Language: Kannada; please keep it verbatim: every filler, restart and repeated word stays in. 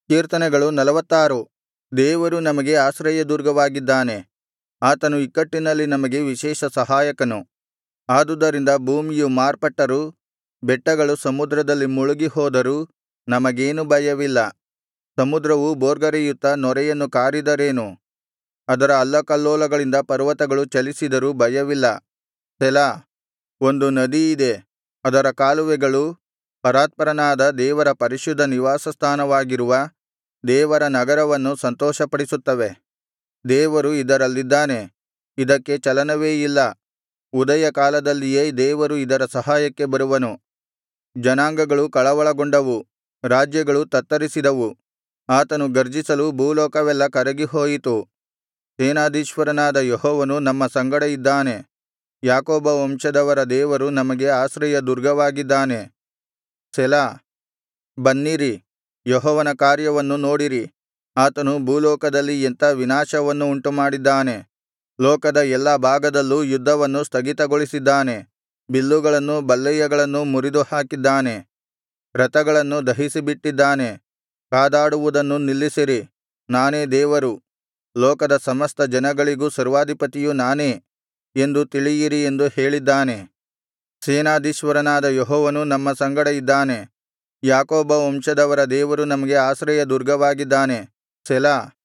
ಕೀರ್ತನೆಗಳು ನಲವತ್ತಾರು. ದೇವರು ನಮಗೆ ಆಶ್ರಯದುರ್ಗವಾಗಿದ್ದಾನೆ, ಆತನು ಇಕ್ಕಟ್ಟಿನಲ್ಲಿ ನಮಗೆ ವಿಶೇಷ ಸಹಾಯಕನು. ಆದುದರಿಂದ ಭೂಮಿಯು ಮಾರ್ಪಟ್ಟರೂ, ಬೆಟ್ಟಗಳು ಸಮುದ್ರದಲ್ಲಿ ಮುಳುಗಿಹೋದರೂ ನಮಗೇನು ಭಯವಿಲ್ಲ. ಸಮುದ್ರವು ಭೋರ್ಗರೆಯುತ್ತಾ ನೊರೆಯನ್ನು ಕಾರಿದರೇನು, ಅದರ ಅಲ್ಲಕಲ್ಲೋಲಗಳಿಂದ ಪರ್ವತಗಳು ಚಲಿಸಿದರೂ ಭಯವಿಲ್ಲ. ಸೆಲಾ. ಒಂದು ನದಿಯಿದೆ, ಅದರ ಕಾಲುವೆಗಳು ಪರಾತ್ಪರನಾದ ದೇವರ ಪರಿಶುದ್ಧ ನಿವಾಸಸ್ಥಾನವಾಗಿರುವ ದೇವರ ನಗರವನ್ನು ಸಂತೋಷಪಡಿಸುತ್ತವೆ. ದೇವರು ಇದರಲ್ಲಿದ್ದಾನೆ, ಇದಕ್ಕೆ ಚಲನವೇ ಇಲ್ಲ. ಉದಯ ಕಾಲದಲ್ಲಿಯೇ ದೇವರು ಇದರ ಸಹಾಯಕ್ಕೆ ಬರುವನು. ಜನಾಂಗಗಳು ಕಳವಳಗೊಂಡವು, ರಾಜ್ಯಗಳು ತತ್ತರಿಸಿದವು. ಆತನು ಗರ್ಜಿಸಲು ಭೂಲೋಕವೆಲ್ಲಾ ಕರಗಿಹೋಯಿತು. ಸೇನಾಧೀಶ್ವರನಾದ ಯೆಹೋವನು ನಮ್ಮ ಸಂಗಡ ಇದ್ದಾನೆ. ಯಾಕೋಬ ವಂಶದವರ ದೇವರು ನಮಗೆ ಆಶ್ರಯದುರ್ಗವಾಗಿದ್ದಾನೆ. ಸೆಲಾ. ಬನ್ನಿರಿ, ಯೆಹೋವನ ಕಾರ್ಯವನ್ನು ನೋಡಿರಿ. ಆತನು ಭೂಲೋಕದಲ್ಲಿ ಎಂಥಾ ವಿನಾಶವನ್ನು ಉಂಟುಮಾಡಿದ್ದಾನೆ. ಲೋಕದ ಎಲ್ಲಾ ಭಾಗದಲ್ಲೂ ಯುದ್ಧವನ್ನು ಸ್ಥಗಿತಗೊಳಿಸಿದ್ದಾನೆ. ಬಿಲ್ಲುಗಳನ್ನೂ ಬಲ್ಲೆಯಗಳನ್ನೂ ಮುರಿದುಹಾಕಿದ್ದಾನೆ. ರಥಗಳನ್ನು ದಹಿಸಿಬಿಟ್ಟಿದ್ದಾನೆ. ಕಾದಾಡುವುದನ್ನು ನಿಲ್ಲಿಸಿರಿ, ನಾನೇ ದೇವರು, ಲೋಕದ ಸಮಸ್ತ ಜನಗಳಿಗೂ ಸರ್ವಾಧಿಪತಿಯು ನಾನೇ ಎಂದು ತಿಳಿಯಿರಿ ಎಂದು ಹೇಳಿದ್ದಾನೆ. ಸೇನಾಧೀಶ್ವರನಾದ ಯೆಹೋವನು ನಮ್ಮ ಸಂಗಡ ಇದ್ದಾನೆ. ಯಾಕೋಬ ವಂಶದವರ ದೇವರು ನಮಗೆ ಆಶ್ರಯದುರ್ಗವಾಗಿದ್ದಾನೆ. ಸೆಲಾ.